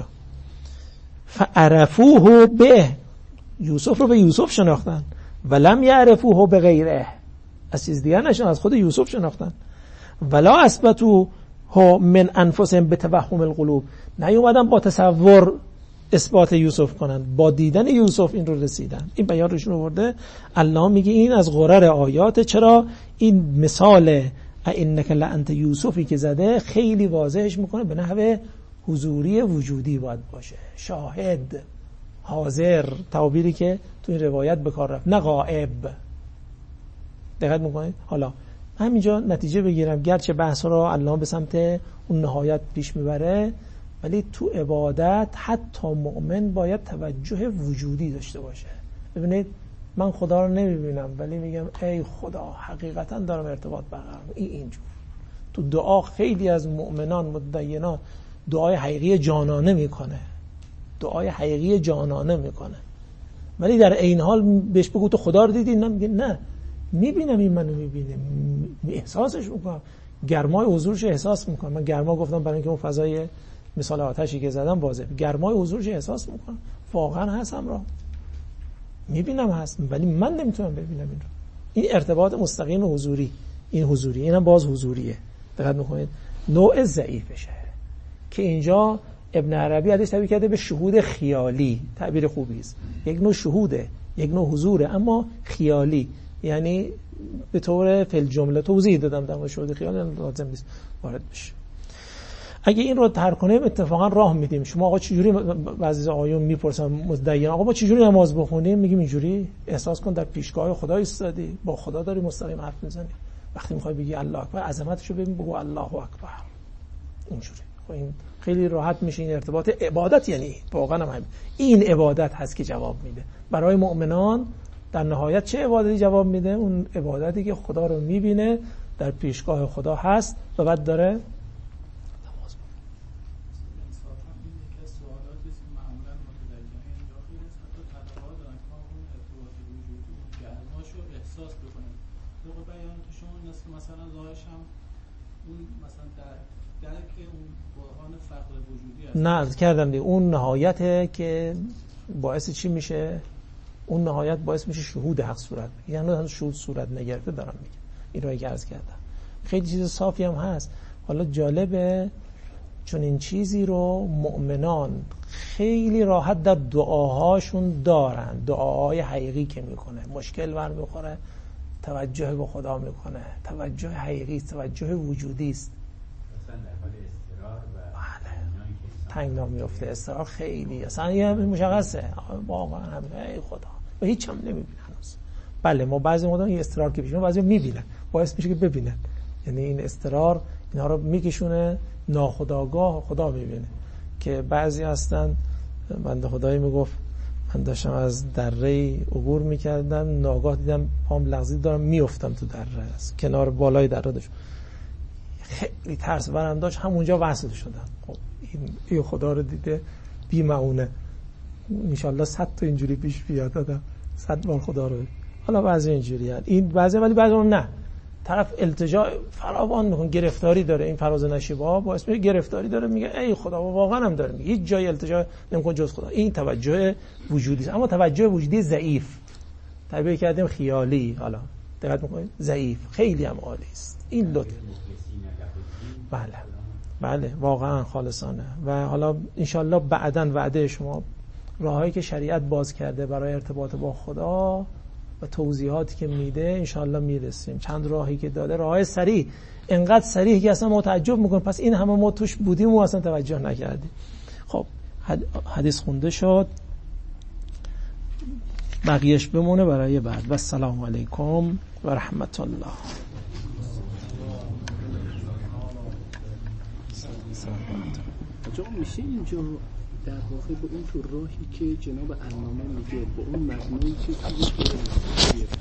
فعرفوه به، یوسف رو به یوسف شناختن، ولم یعرفوه به غیره، از چیز دیگر نشناختن، از خود یوسف شناختن. ولا اثبتوه من انفسهم بتوهم القلوب، نیومدن با تصور اثبات یوسف کنن، با دیدن یوسف این رو رسیدن. این بیان روشون آورده. الله میگه این از غرر آیات. چرا؟ این مثال انک لانت یوسفی که زده خیلی واضحش میکنه، به نحو حضوری وجودی باید باشه، شاهد، حاضر، تعبیری که تو این روایت به کار رفت، نه غائب. دقت میکنید؟ حالا همینجا نتیجه بگیرم، گرچه بحث رو الله به سمت اون نهایت پیش میبره، ولی تو عبادت حتی مؤمن باید توجه وجودی داشته باشه. ببینید من خدا رو نمیبینم ولی میگم ای خدا حقیقتا دارم ارتباط برقرار می‌کنم. اینجور تو دعا خیلی از مؤمنان متدینان دعای حقیقی جانانه میکنه، دعای حقیقی جانانه میکنه، ولی در این حال بهش بگو تو خدا رو دیدی؟ نه، میگه نه میبینم، این منو میبینه، احساسش میکنم، گرمای حضورش احساس میکنم. من گرما گفتم برای اینکه اون فضای مثال آتشی که زدم واضح، گرمای حضورش احساس میکنم، واقعا هستم را میبینم هست، ولی من نمیتونم ببینم این رو. این ارتباط مستقیم حضوری، این حضوری، اینم باز حضوریه. دقت میکنید نوع ضعیفشه که اینجا ابن عربی ازش تعبیر کرده به شهود خیالی. تعبیر خوبی است، یک نوع شهوده، یک نوع حضوره، اما خیالی، یعنی به طور فل جمله توضیح دادم در مورد شهود خیالی، لازم نیست وارد بشه. اگه این رو ترک کنیم اتفاقا راه میدیم. شما آقا چجوری، بعضی آیون میپرسن مدعیان آقا ما چجوری نماز بخونیم؟ میگیم اینجوری احساس کن در پیشگاه خدا ایستادی، با خدا داری مستقیم حرف میزنی. وقتی میخوای بگی الله اکبر، عظمتشو ببین، بگو الله اکبر، اینجوری. خب این خیلی راحت میشه. این ارتباط عبادت، یعنی واقعا هم این عبادت هست که جواب میده برای مؤمنان. در نهایت چه عبادتی جواب میده؟ اون عبادتی که خدا رو میبینه، در پیشگاه خدا هست و بعد داره نه کردم دیگه. اون نهایته که باعث چی میشه؟ اون نهایت باعث میشه شهود حق صورت بگیره. یعنی شهود صورت نگرفته دارم میگم. این رو عرض کردم. خیلی چیز صافی هم هست. حالا جالبه چون این چیزی رو مؤمنان خیلی راحت در دعاهاشون دارن. دعاهای حقیقی که میکنه، مشکل برمیخوره، توجه به خدا میکنه، توجه حقیقی است، توجه وجودی است. تنگنا میفته، استرار خیلی اصلا یه مشخصه واقعا همین. ای خدا و هیچ هم نمیبینن هنوز. بله ما بعضی موقع این استرار که پیشون بعضی میبینن، باعث میشه که ببینن. یعنی این استرار اینا رو میکشونه ناخودآگاه، خدا میبینه. که بعضی هستن، بنده خدایی میگفت من داشتم از دره عبور میکردم، ناگاه دیدم پام لغزید، دارم میافتم تو دره، از کنار بالای دره داشت، خیلی ترس برم داشت، همونجا وصل شدم. خب این خدا رو دیده بی معونه. انشالله 100 تا اینجوری پیش بیاد دادم 100 بار خدا رو. حالا بعضی اینجوری هست این بعضی، ولی بعضی اون نه، طرف التجا فراوان میکنه، گرفتاری داره. این فراز نشیبا با اسم گرفتاری داره، میگه ای خدا، واقعا هم داره میگه هیچ جای التجا نمیکنه جز خدا. این توجه وجودی است، اما توجه وجودی ضعیف، تعبیر کردیم خیالی. حالا دقت میکنید ضعیف خیلی هم عالی است این لطف. بله واقعا خالصانه. و حالا انشالله بعداً وعده شما راهایی که شریعت باز کرده برای ارتباط با خدا و توضیحاتی که میده انشالله میرسیم. چند راهی که داده، راههای سریع، انقدر سریع که اصلا ما تعجب میکنیم پس این همه ما توش بودیم و اصلا توجه نکردیم. خب حدیث خونده شد، بقیهش بمونه برای بعد. و السلام علیکم و رحمت الله. میشه اینجا در واقع به اون تو راهی که جناب علامه میگه، به اون مبنایی که